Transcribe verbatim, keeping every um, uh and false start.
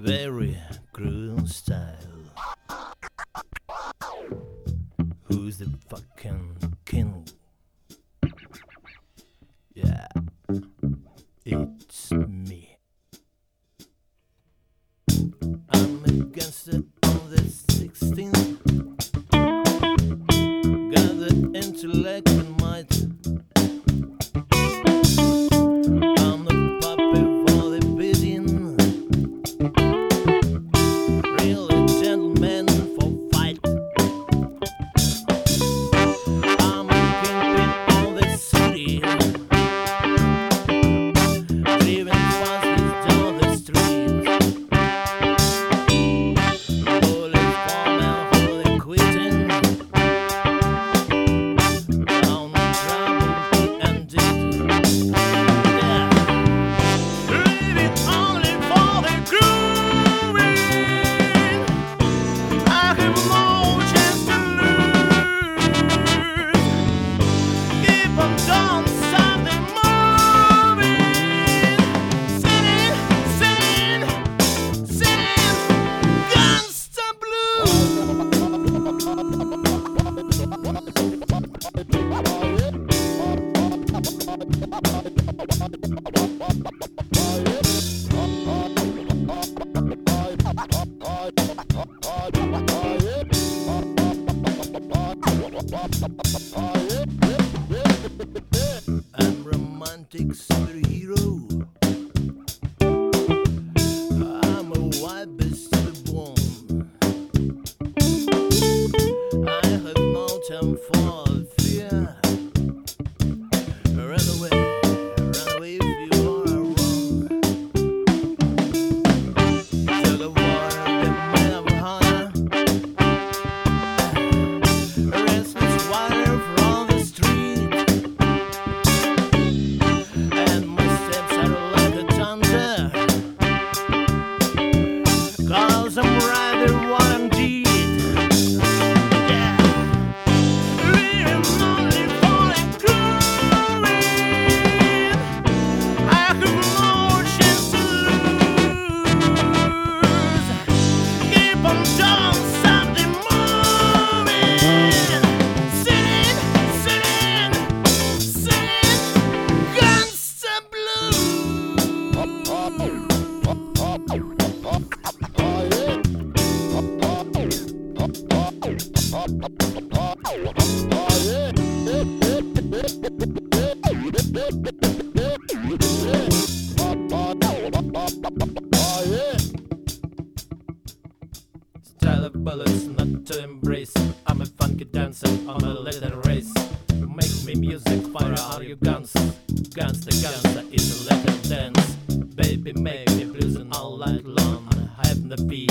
very cruel style. Who's the fucking king? Yeah, it's me. I'm against it on the sixteenth. Got the intellect and might. I'm the puppy for the bidding. Really gentleman for fight. I'm a kingpin of the city. Driving fast down the street. Bullets falling for the quitting. Down the trouble and did. Yeah. Living only for the grooving. I have no chance to lose. Keep on down, something moving. Singing, singing, singing, Gangsta Blues. I'm romantic superhero. I'm a wild beast to the bone. I have no time for fear. Run away, run away if you are wrong. To the water, the man of honor. Restless water from the street. And my steps are like a thunder. Cause I'm rather what I'm did. Yeah. Living only for the grooving. I have no chance to lose. Keep on down, something moving. Singing, singing, singing, Gangsta Blues. Style of bullets not to embrace. I'm a funky dancer on a little race. Make me music, fire all your guns. Guns the Gangsta is a little dance. Baby, make me bluesing all night long. I have the beat.